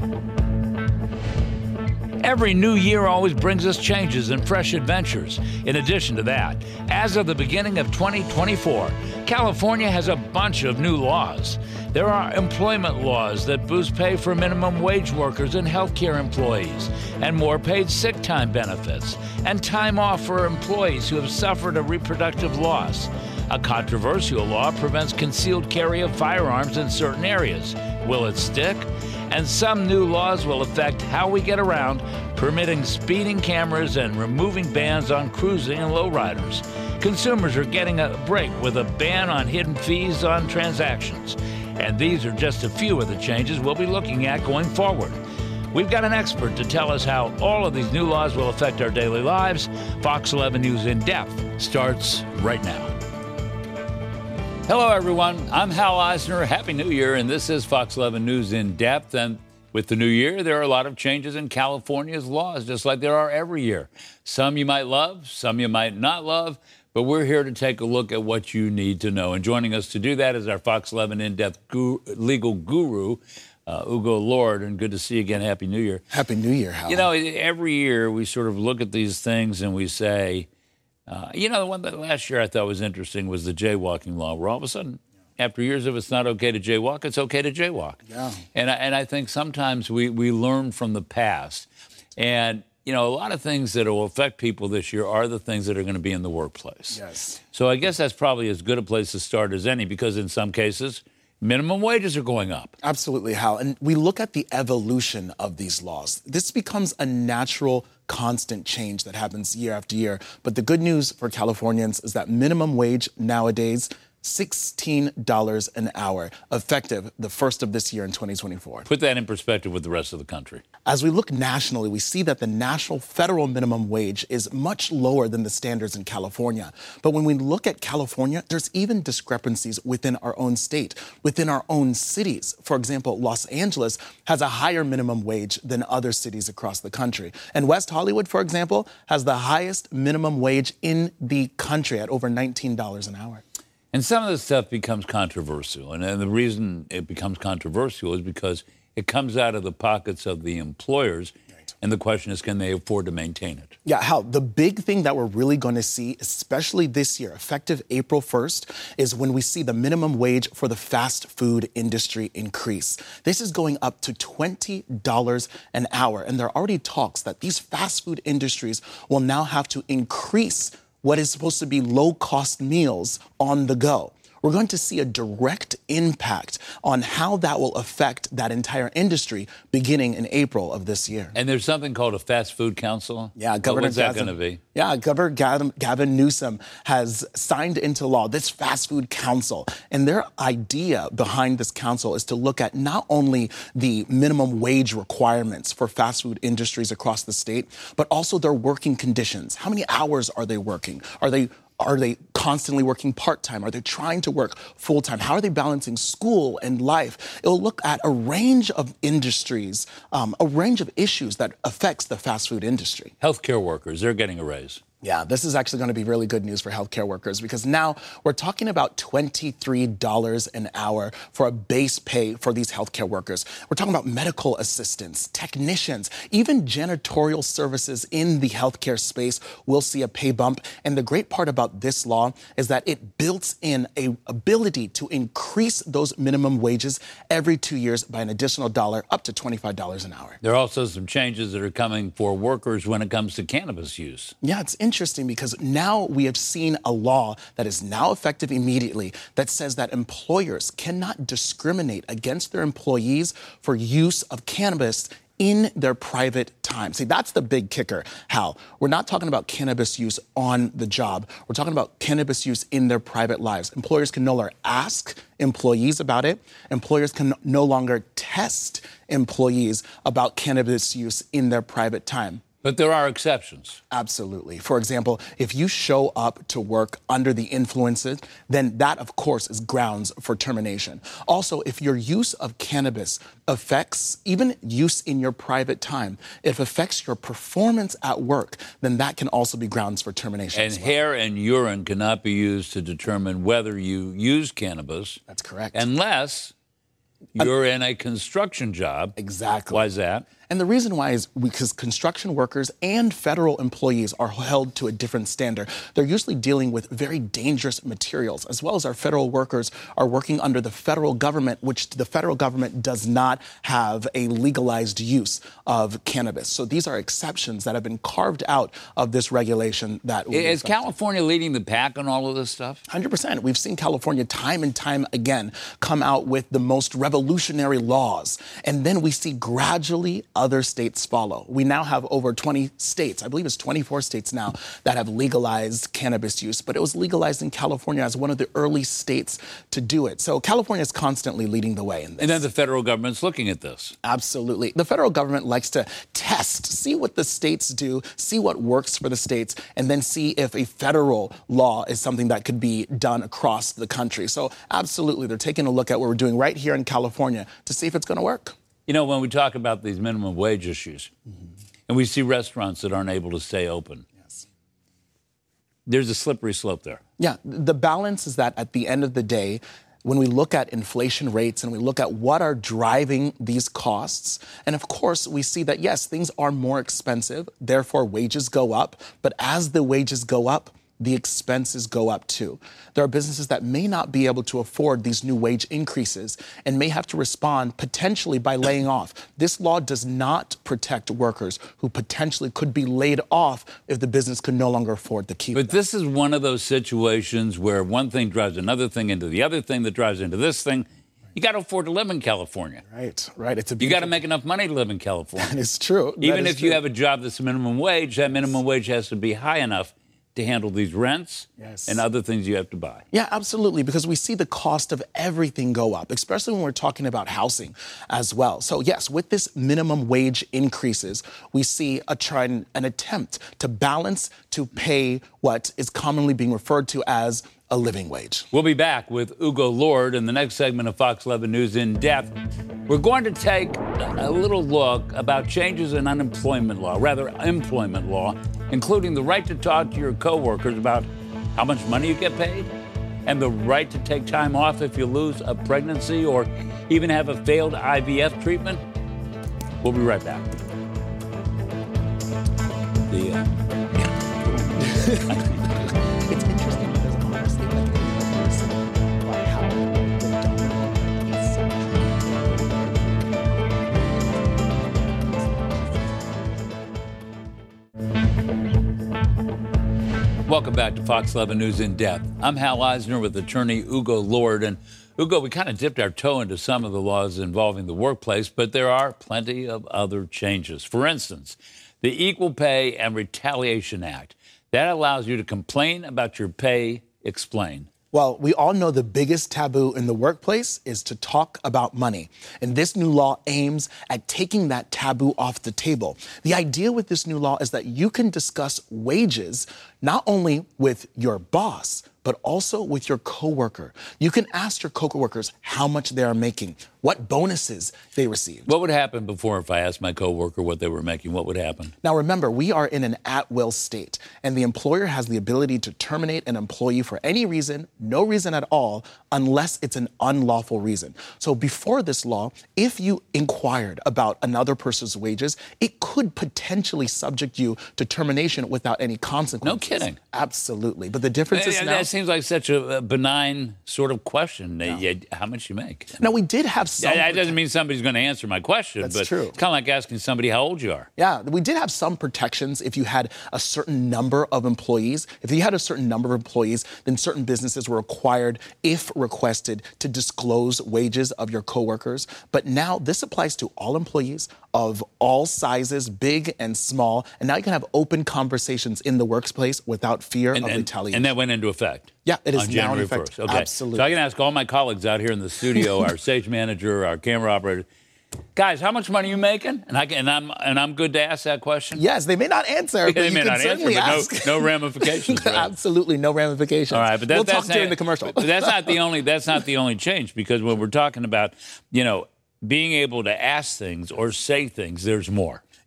Every new year always brings us changes and fresh adventures. In addition to that, as of the beginning of 2024, California has a bunch of new laws. There are employment laws that boost pay for minimum wage workers and healthcare employees, and more paid sick time benefits, and time off for employees who have suffered a reproductive loss. A controversial law prevents concealed carry of firearms in certain areas. Will it stick? And some new laws will affect how we get around, permitting speeding cameras and removing bans on cruising and lowriders. Consumers are getting a break with a ban on hidden fees on transactions. And these are just a few of the changes we'll be looking at going forward. We've got an expert to tell us how all of these new laws will affect our daily lives. Fox 11 News In Depth starts right now. Hello, everyone. I'm Hal Eisner. Happy New Year, and this is Fox 11 News In Depth. And with the new year, there are a lot of changes in California's laws, just like there are every year. Some you might love, some you might not love, but we're here to take a look at what you need to know. And joining us to do that is our Fox 11 In-Depth legal guru, Hugo Lord. And good to see you again. Happy New Year. Happy New Year, Hal. You know, every year we sort of look at these things and we say, the one that last year I thought was interesting was the jaywalking law, where all of a sudden, after years of it's not okay to jaywalk, it's okay to jaywalk. Yeah. And I think sometimes we learn from the past. And, a lot of things that will affect people this year are the things that are going to be in the workplace. Yes. So I guess that's probably as good a place to start as any, because in some cases, minimum wages are going up. Absolutely, Hal. And we look at the evolution of these laws. This becomes a natural, constant change that happens year after year. But the good news for Californians is that minimum wage nowadays, $16 an hour, effective the first of this year in 2024. Put that in perspective with the rest of the country. As we look nationally, we see that the national federal minimum wage is much lower than the standards in California. But when we look at California, there's even discrepancies within our own state, within our own cities. For example, Los Angeles has a higher minimum wage than other cities across the country. And West Hollywood, for example, has the highest minimum wage in the country at over $19 an hour. And some of this stuff becomes controversial. And the reason it becomes controversial is because it comes out of the pockets of the employers. Right. And the question is, can they afford to maintain it? Yeah, Hal, the big thing that we're really going to see, especially this year, effective April 1st, is when we see the minimum wage for the fast food industry increase. This is going up to $20 an hour. And there are already talks that these fast food industries will now have to increase what is supposed to be low-cost meals on the go. We're going to see a direct impact on how that will affect that entire industry beginning in April of this year. And there's something called a fast food council? Yeah, Governor What's that going to be? Yeah, Governor Gavin Newsom has signed into law this fast food council. And their idea behind this council is to look at not only the minimum wage requirements for fast food industries across the state, but also their working conditions. How many hours are they working? Are they constantly working part-time? Are they trying to work full-time? How are they balancing school and life? It'll look at a range of industries, a range of issues that affects the fast food industry. Healthcare workers, they're getting a raise. Yeah, this is actually going to be really good news for healthcare workers, because now we're talking about $23 an hour for a base pay for these healthcare workers. We're talking about medical assistants, technicians, even janitorial services in the healthcare space will see a pay bump. And the great part about this law is that it builds in a ability to increase those minimum wages every 2 years by an additional dollar, up to $25 an hour. There are also some changes that are coming for workers when it comes to cannabis use. Yeah, it's interesting because now we have seen a law that is now effective immediately that says that employers cannot discriminate against their employees for use of cannabis in their private time. See, that's the big kicker, Hal. We're not talking about cannabis use on the job. We're talking about cannabis use in their private lives. Employers can no longer ask employees about it. Employers can no longer test employees about cannabis use in their private time. But there are exceptions. Absolutely. For example, if you show up to work under the influences, then that, of course, is grounds for termination. Also, if your use of cannabis affects even use in your private time, if it affects your performance at work, then that can also be grounds for termination. And hair and urine cannot be used to determine whether you use cannabis. That's correct. Unless You're in a construction job. Exactly. Why is that? And the reason why is because construction workers and federal employees are held to a different standard. They're usually dealing with very dangerous materials, as well as our federal workers are working under the federal government, which the federal government does not have a legalized use of cannabis. So these are exceptions that have been carved out of this regulation. Is California leading the pack on all of this stuff? 100%. We've seen California time and time again come out with the most revolutionary laws. And then we see gradually other states follow. We now have over 20 states, I believe it's 24 states now, that have legalized cannabis use. But it was legalized in California as one of the early states to do it. So California is constantly leading the way in this. And then the federal government's looking at this. Absolutely. The federal government likes to test, see what the states do, see what works for the states, and then see if a federal law is something that could be done across the country. So absolutely, they're taking a look at what we're doing right here in California to see if it's going to work. You know, when we talk about these minimum wage issues, and we see restaurants that aren't able to stay open, there's a slippery slope there. Yeah, the balance is that at the end of the day, when we look at inflation rates and we look at what are driving these costs, and of course we see that, yes, things are more expensive, therefore wages go up, but as the wages go up, the expenses go up too. There are businesses that may not be able to afford these new wage increases and may have to respond potentially by laying off. This law does not protect workers who potentially could be laid off if the business could no longer afford to keep them. But this is one of those situations where one thing drives another thing into the other thing that drives into this thing. You got to afford to live in California. Right. You got to make enough money to live in California. That is true. Even if you have a job that's minimum wage, that minimum wage has to be high enough to handle these rents and other things you have to buy. Yeah, absolutely, because we see the cost of everything go up, especially when we're talking about housing as well. So yes, with this minimum wage increases, we see an attempt to balance to pay what is commonly being referred to as a living wage. We'll be back with Hugo Lord in the next segment of Fox 11 News In Depth. We're going to take a little look about changes in employment law, including the right to talk to your coworkers about how much money you get paid and the right to take time off if you lose a pregnancy or even have a failed IVF treatment. We'll be right back. It's interesting because honestly, like by how Welcome back to Fox 11 News In Depth. I'm Hal Eisner with attorney Hugo Lord. And Hugo, we kind of dipped our toe into some of the laws involving the workplace, but there are plenty of other changes. For instance, the Equal Pay and Retaliation Act. That allows you to complain about your pay. Explain. Well, we all know the biggest taboo in the workplace is to talk about money. And this new law aims at taking that taboo off the table. The idea with this new law is that you can discuss wages not only with your boss, but also with your coworker. You can ask your coworkers how much they are making, what bonuses they received. What would happen before if I asked my coworker what they were making? What would happen? Now, remember, we are in an at-will state, and the employer has the ability to terminate an employee for any reason, no reason at all, unless it's an unlawful reason. So before this law, if you inquired about another person's wages, it could potentially subject you to termination without any consequences. No kidding. Absolutely. But the difference is now... That seems like such a benign sort of question. No. How much you make? Now, we did have some... That doesn't mean somebody's going to answer my question. That's true. It's kind of like asking somebody how old you are. Yeah, we did have some protections if you had a certain number of employees. If you had a certain number of employees, then certain businesses were required, if requested, to disclose wages of your coworkers. But now this applies to all employees of all sizes, big and small. And now you can have open conversations in the workplace without fear of retaliation. And that went into effect? Yeah, it is on now January in effect. 1st. Okay. Absolutely. So I can ask all my colleagues out here in the studio, our stage manager, our camera operator, guys, how much money are you making? And I'm good to ask that question? Yes, they may not answer, but they you may can not certainly answer, ask. But no ramifications. Right? Absolutely, no ramifications. All right, but we'll talk during the commercial. But that's not the only change, because when we're talking about, being able to ask things or say things, there's more.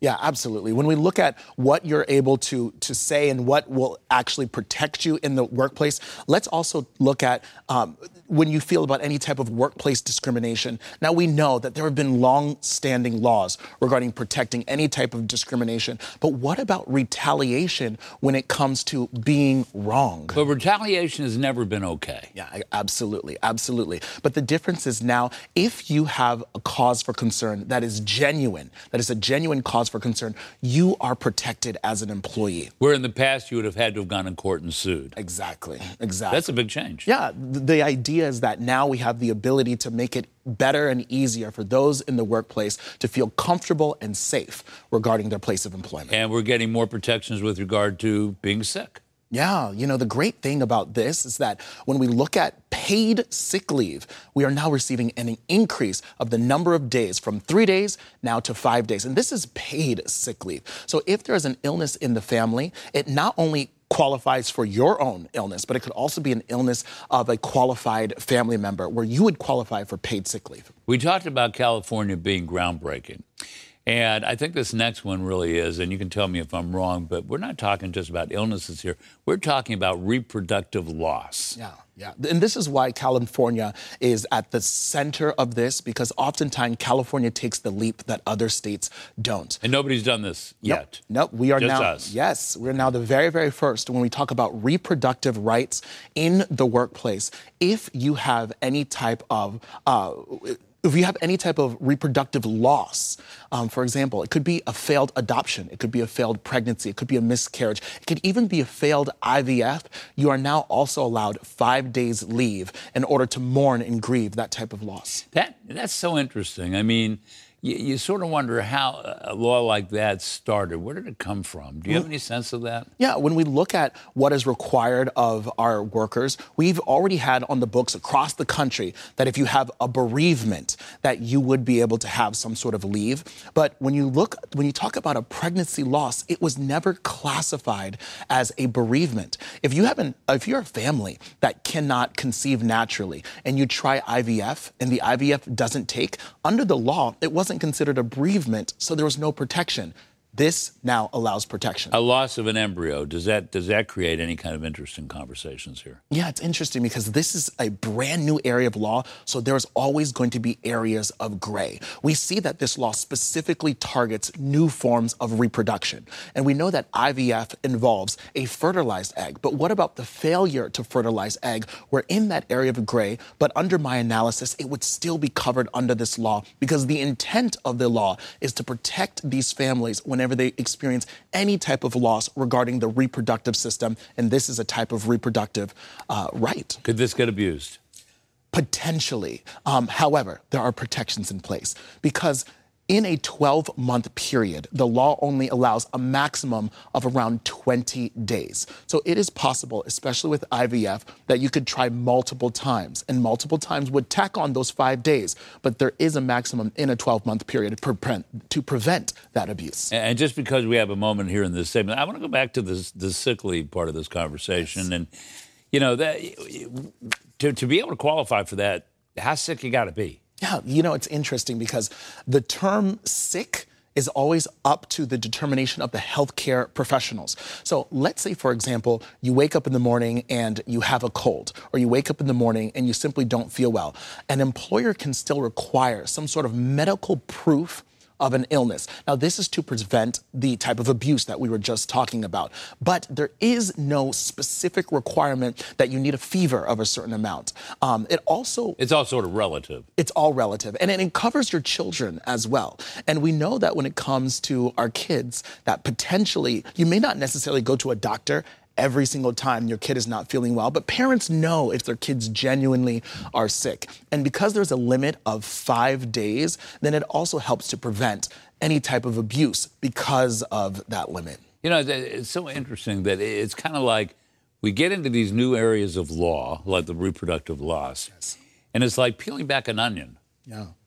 Yeah, absolutely. When we look at what you're able to say and what will actually protect you in the workplace, let's also look at when you feel about any type of workplace discrimination. Now, we know that there have been long-standing laws regarding protecting any type of discrimination, but what about retaliation when it comes to being wrong? But retaliation has never been okay. Yeah, absolutely, absolutely. But the difference is now, if you have a cause for concern that is genuine, that is a genuine cause for concern, you are protected as an employee. Where in the past you would have had to have gone in court and sued. Exactly. That's a big change. Yeah, the idea is that now we have the ability to make it better and easier for those in the workplace to feel comfortable and safe regarding their place of employment. And we're getting more protections with regard to being sick. Yeah, the great thing about this is that when we look at paid sick leave, we are now receiving an increase of the number of days from 3 days now to 5 days. And this is paid sick leave. So if there's an illness in the family, it not only qualifies for your own illness, but it could also be an illness of a qualified family member where you would qualify for paid sick leave. We talked about California being groundbreaking. And I think this next one really is, and you can tell me if I'm wrong, but we're not talking just about illnesses here. We're talking about reproductive loss. Yeah. And this is why California is at the center of this, because oftentimes California takes the leap that other states don't. And nobody's done this yet. Nope. We are just now. Us. Yes, we're now the very, very first when we talk about reproductive rights in the workplace. If you have any type of reproductive loss, for example, it could be a failed adoption, it could be a failed pregnancy, it could be a miscarriage, it could even be a failed IVF, you are now also allowed 5 days leave in order to mourn and grieve that type of loss. That's so interesting. I mean, you sort of wonder how a law like that started. Where did it come from? Do you have any sense of that? Yeah, when we look at what is required of our workers, we've already had on the books across the country that if you have a bereavement, that you would be able to have some sort of leave. But when you talk about a pregnancy loss, it was never classified as a bereavement. If you're a family that cannot conceive naturally and you try IVF and the IVF doesn't take, under the law, it wasn't considered a bereavement, so there was no protection. This now allows protection. A loss of an embryo, does that create any kind of interesting conversations here? Yeah, it's interesting because this is a brand new area of law, so there's always going to be areas of gray. We see that this law specifically targets new forms of reproduction. And we know that IVF involves a fertilized egg. But what about the failure to fertilize egg? We're in that area of gray, but under my analysis, it would still be covered under this law because the intent of the law is to protect these families whenever they experience any type of loss regarding the reproductive system, and this is a type of reproductive right. Could this get abused? Potentially. However, there are protections in place because in a 12-month period, the law only allows a maximum of around 20 days. So it is possible, especially with IVF, that you could try multiple times, and multiple times would tack on those 5 days. But there is a maximum in a 12-month period to prevent that abuse. And just because we have a moment here in this segment, I want to go back to the sick leave part of this conversation. Yes. And, that to be able to qualify for that, how sick you got to be? Yeah, it's interesting because the term sick is always up to the determination of the healthcare professionals. So let's say, for example, you wake up in the morning and you have a cold, or you wake up in the morning and you simply don't feel well. An employer can still require some sort of medical proof of an illness. Now, this is to prevent the type of abuse that we were just talking about. But there is no specific requirement that you need a fever of a certain amount. It's all sort of relative. It's all relative. And it covers your children as well. And we know that when it comes to our kids, that potentially you may not necessarily go to a doctor every single time your kid is not feeling well, but parents know if their kids genuinely are sick. And because there's a limit of 5 days, then it also helps to prevent any type of abuse because of that limit. It's so interesting that it's kind of like we get into these new areas of law, like the reproductive loss, yes. And it's like peeling back an onion. Yeah.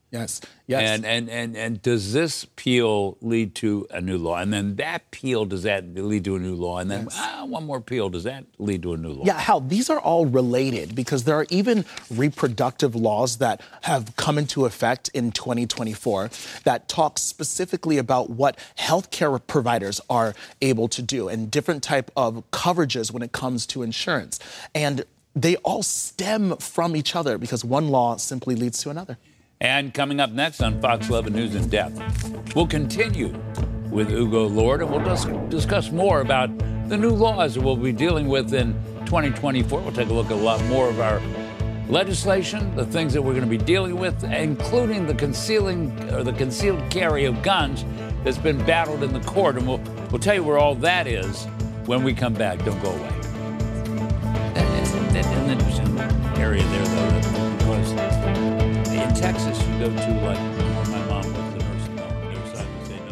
Yes. Yes. And does this appeal lead to a new law? And then that appeal, does that lead to a new law? And then one more appeal, does that lead to a new law? Yeah, Hal, these are all related because there are even reproductive laws that have come into effect in 2024 that talk specifically about what healthcare providers are able to do and different type of coverages when it comes to insurance. And they all stem from each other because one law simply leads to another. And coming up next on Fox 11 News in Depth, we'll continue with Hugo Lord, and we'll discuss more about the new laws that we'll be dealing with in 2024. We'll take a look at a lot more of our legislation, the things that we're going to be dealing with, including the concealed carry of guns that's been battled in the court. And we'll tell you where all that is when we come back. Don't go away. That's an interesting area there, though, because in Texas, you go to, like, where my mom was, the nursing home. Their side would say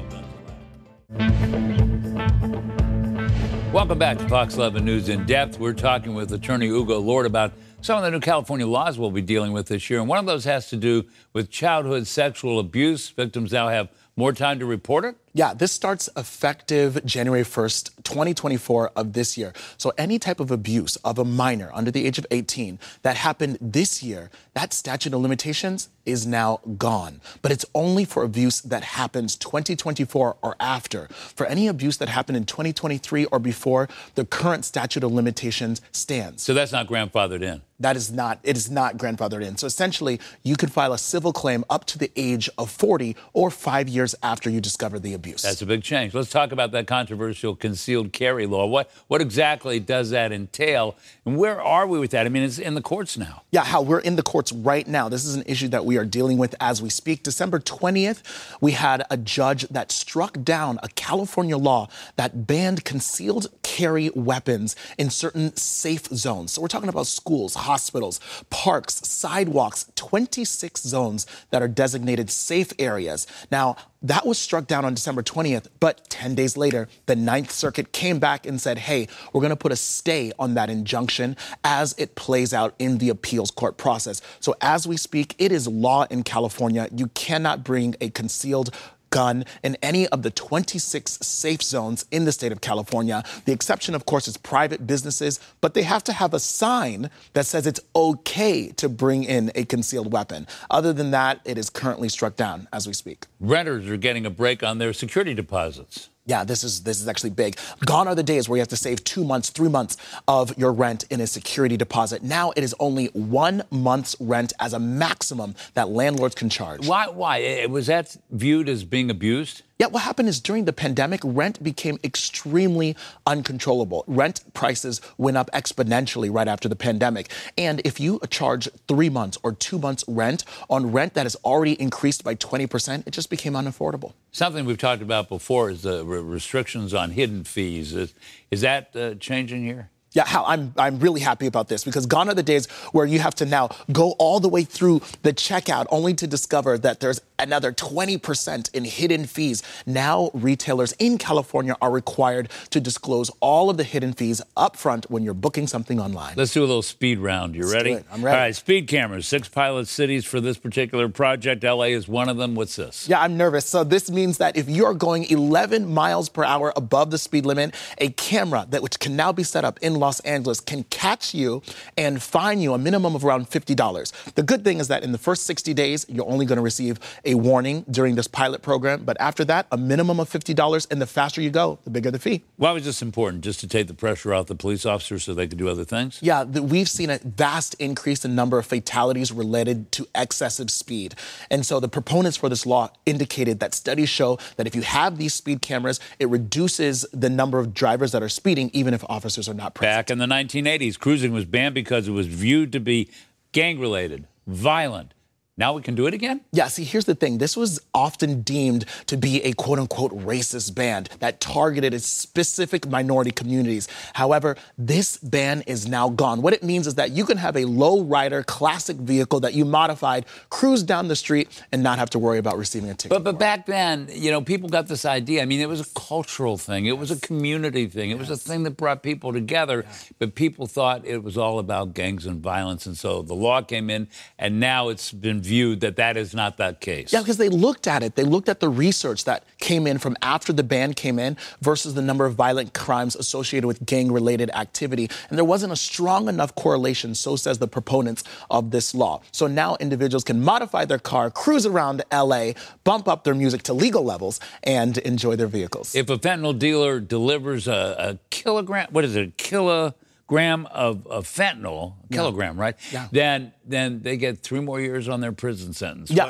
no guns allowed. Welcome back to Fox 11 News in Depth. We're talking with attorney Hugo Lord about some of the new California laws we'll be dealing with this year. And one of those has to do with childhood sexual abuse. Victims now have more time to report it? Yeah, this starts effective January 1st, 2024 of this year. So any type of abuse of a minor under the age of 18 that happened this year, that statute of limitations is now gone. But it's only for abuse that happens 2024 or after. For any abuse that happened in 2023 or before, the current statute of limitations stands. So that's not grandfathered in? It is not grandfathered in. So essentially, you could file a civil claim up to the age of 40 or 5 years after you discover the abuse. That's a big change. Let's talk about that controversial concealed carry law. What exactly does that entail? And where are we with that? I mean, it's in the courts now. Yeah, Hal, we're in the courts right now. This is an issue that we are dealing with as we speak. December 20th, we had a judge that struck down a California law that banned concealed carry weapons in certain safe zones. So we're talking about schools, hospitals, parks, sidewalks, 26 zones that are designated safe areas. Now, that was struck down on December 20th, but 10 days later, the Ninth Circuit came back and said, hey, we're going to put a stay on that injunction as it plays out in the appeals court process. So as we speak, it is law in California. You cannot bring a concealed gun in any of the 26 safe zones in the state of California. The exception, of course, is private businesses, but they have to have a sign that says it's okay to bring in a concealed weapon. Other than that, it is currently struck down as we speak. Renters are getting a break on their security deposits. Yeah, this is actually big. Gone are the days where you have to save 2 months, 3 months of your rent in a security deposit. Now it is only 1 month's rent as a maximum that landlords can charge. Why? Was that viewed as being abused? Yeah, what happened is during the pandemic, rent became extremely uncontrollable. Rent prices went up exponentially right after the pandemic. And if you charge 3 months or 2 months rent on rent that has already increased by 20%, it just became unaffordable. Something we've talked about before is the restrictions on hidden fees. Is that changing here? Yeah, Hal, I'm really happy about this because gone are the days where you have to now go all the way through the checkout only to discover that there's another 20% in hidden fees. Now retailers in California are required to disclose all of the hidden fees up front when you're booking something online. Let's do a little speed round. You ready? Let's do it. I'm ready. All right, speed cameras, 6 pilot cities for this particular project. LA is one of them. What's this? Yeah, I'm nervous. So this means that if you're going 11 miles per hour above the speed limit, a camera which can now be set up in Los Angeles can catch you and fine you a minimum of around $50. The good thing is that in the first 60 days, you're only going to receive a warning during this pilot program. But after that, a minimum of $50, and the faster you go, the bigger the fee. Why was this important? Just to take the pressure off the police officers so they could do other things? Yeah, we've seen a vast increase in number of fatalities related to excessive speed. And so the proponents for this law indicated that studies show that if you have these speed cameras, it reduces the number of drivers that are speeding, even if officers are not present. Back in the 1980s, cruising was banned because it was viewed to be gang-related, violent. Now we can do it again? Yeah, see, here's the thing. This was often deemed to be a quote-unquote racist ban that targeted specific minority communities. However, this ban is now gone. What it means is that you can have a low-rider classic vehicle that you modified, cruise down the street, and not have to worry about receiving a ticket. But back then, people got this idea. I mean, it was a cultural thing. It was a community thing. It was a thing that brought people together. But people thought it was all about gangs and violence. And so the law came in, and now it's been view that is not that case. Yeah, because they looked at it. They looked at the research that came in from after the ban came in versus the number of violent crimes associated with gang-related activity. And there wasn't a strong enough correlation, so says the proponents of this law. So now individuals can modify their car, cruise around L.A., bump up their music to legal levels, and enjoy their vehicles. If a fentanyl dealer delivers a kilogram, what is it, a kilogram of fentanyl, kilogram, right? Yeah. Then they get 3 more years on their prison sentence. Yeah.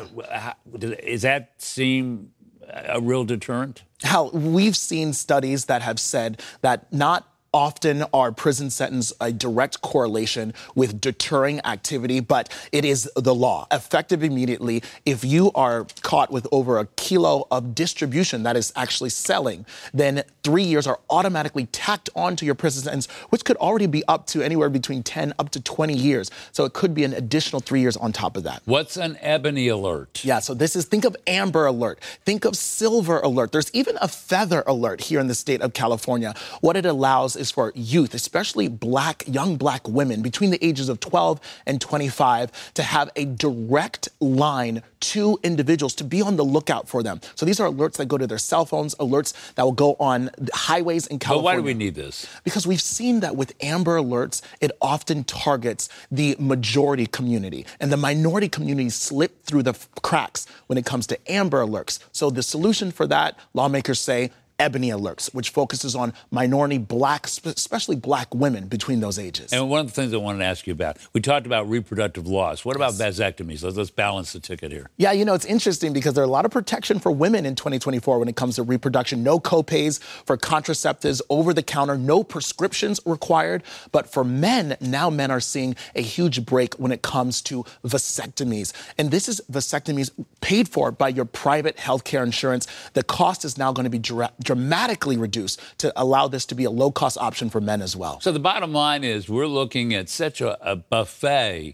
Does that seem a real deterrent? Hal, we've seen studies that have said that not often are prison sentence a direct correlation with deterring activity, but it is the law. Effective immediately, if you are caught with over a kilo of distribution that is actually selling, then 3 years are automatically tacked onto your prison sentence, which could already be up to anywhere between 10 up to 20 years. So it could be an additional 3 years on top of that. What's an ebony alert? Yeah, so think of amber alert, think of silver alert. There's even a feather alert here in the state of California. What it allows is for youth, especially young black women between the ages of 12 and 25, to have a direct line to individuals to be on the lookout for them. So these are alerts that go to their cell phones, alerts that will go on highways in California. But why do we need this? Because we've seen that with amber alerts, it often targets the majority community, and the minority community slip through the cracks when it comes to amber alerts. So the solution for that, lawmakers say, ebony alerts, which focuses on minority black, especially black women between those ages. And one of the things I wanted to ask you about, we talked about reproductive loss. What about vasectomies? Let's balance the ticket here. Yeah, it's interesting because there's a lot of protection for women in 2024 when it comes to reproduction. No copays for contraceptives, over-the-counter, no prescriptions required. But for men, now men are seeing a huge break when it comes to vasectomies. And this is vasectomies paid for by your private healthcare insurance. The cost is now going to be dramatically reduced to allow this to be a low-cost option for men as well. So the bottom line is we're looking at such a buffet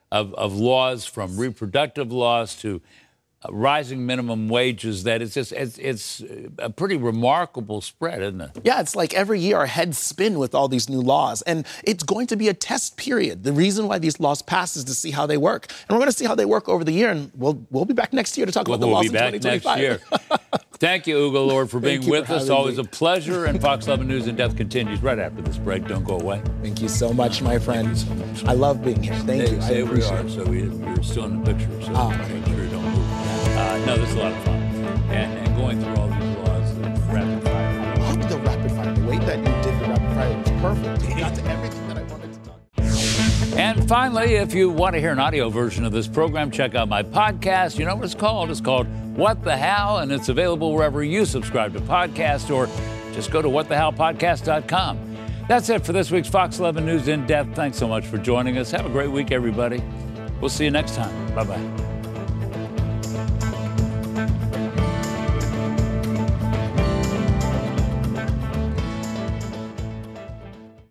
of laws, from reproductive laws to rising minimum wages, that it's a pretty remarkable spread, isn't it? Yeah, it's like every year our heads spin with all these new laws, and it's going to be a test period. The reason why these laws pass is to see how they work, and we're going to see how they work over the year, and we'll be back next year to talk about the laws in 2025. We'll be back next year. Thank you, Ugo Lord, for being with us. Always a pleasure. And Fox 11 News in Depth continues right after this break. Don't go away. Thank you so much, my friend. Thank you so much. I love being here. Thank you. Stay where we are. So you're still in the picture. So make sure you don't move. No, this is a lot of fun. And going through all these laws, the rapid fire. I love the rapid fire. The way that you did the rapid fire was perfect. You got to everything that I wanted to talk about. And finally, if you want to hear an audio version of this program, check out my podcast. You know what it's called? It's called What the Hal, and it's available wherever you subscribe to podcasts, or just go to whatthehalpodcast.com. That's it for this week's Fox 11 News In Depth. Thanks so much for joining us. Have a great week, everybody. We'll see you next time. Bye-bye.